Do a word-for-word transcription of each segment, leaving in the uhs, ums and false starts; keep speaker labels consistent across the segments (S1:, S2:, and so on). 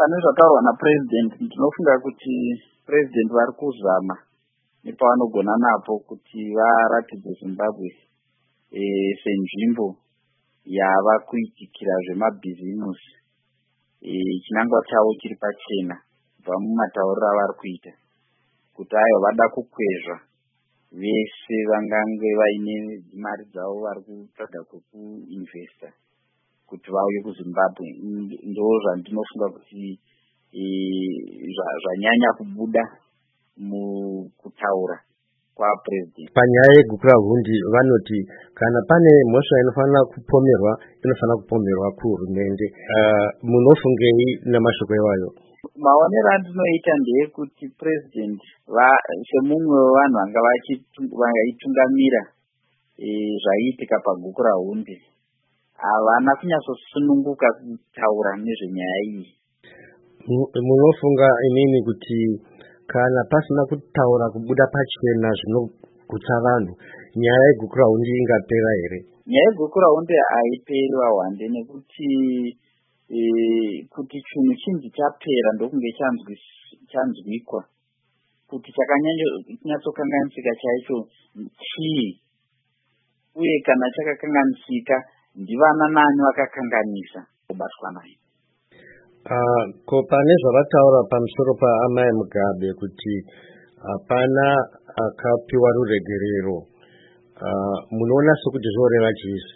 S1: pane zvataurwa napresident ndinofunga kuti president vari kuzama nepavanogona napo kuti varatidze Zimbabwe e, senzvimbo yava kuitikira zvemabhizimusi e, chinangwa chavo chiri pachena kubva mumatauriro avari kuita kuti ayo vada kukwezva vese vangange vaine mari dzavo vari kutsvaga kwekuinvesta kuti vauye kuZimbabwe. Ndo zvandinofunga kuti zvanyanya kubuda mukutaura kwapresident.
S2: Panyaya yegukurahundi vanoti kana pane mhosva inofanira kupomerwa inofanira kupomerwa kuhurumende. Uh, munofungei namashoko iwayo?
S1: Maonero andinoita ndeyekuti president semumwe wevanhu vanga vaitungamira e, zvaiitika pagukurahundi havana kunyatsosununguka kutaura nezvenyaya iyi.
S2: Munofunga inini kuti kana pasina kutaura kubuda pachena zvinogutsa vanhu nyaya yegukurahundi ingapera here?
S1: Nyaya yegukurahundi haiperi wahwande nekuti e, kuti chinhu chinji chapera ndokunge chanzwikwa kuti chakanyatsokanganisika chaicho chii, uye kana chakakanganisika ndivana nani vakakanganisa kubatwa nayo.
S2: Uh, ko pane zvavataura pamusoro paAmai Mugabe kuti hapana uh, akapiwa ruregerero, uh, munoona sekuti zvoreva chiizvi?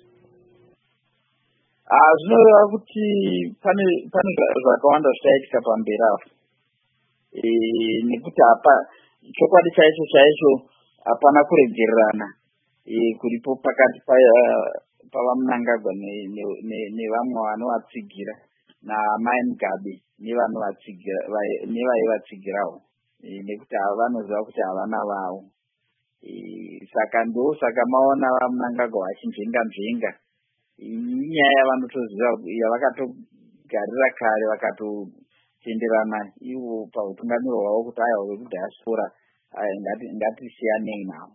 S1: Ah, zvinoreva kuti pane pane zvakawanda zvichaitika pamberi apo. E, nekuti apa chokwadi chaicho chaicho hapana kuregererana e, kuripo pakati pavaMnangagwa nevamwe vanovatsigira naAmai Mugabe nevaivatsigirawo e, nekuti vanoziva kuti havana vavo. E, saka ndo saka maona vaMnangagwa vachinzvenga nzvenga inyaya yavanotoziva yavakatogarira kare vakatotenderana ivo pautungamiro hwavo kuti aya wekudhayasipora ngatisiyanei navo.